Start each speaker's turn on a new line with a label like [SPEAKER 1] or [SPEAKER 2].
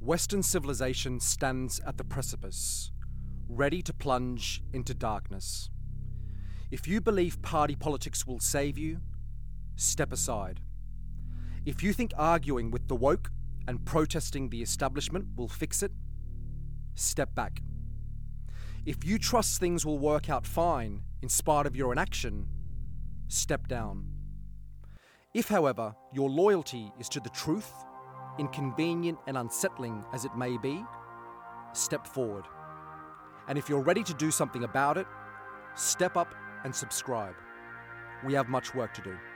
[SPEAKER 1] Western civilization stands at the precipice, ready to plunge into darkness. If you believe party politics will save you, step aside. If you think arguing with the woke and protesting the establishment will fix it, step back. If you trust things will work out fine in spite of your inaction, step down. If, however, your loyalty is to the truth, inconvenient and unsettling as it may be, step forward. And if you're ready to do something about it, step up and subscribe. We have much work to do.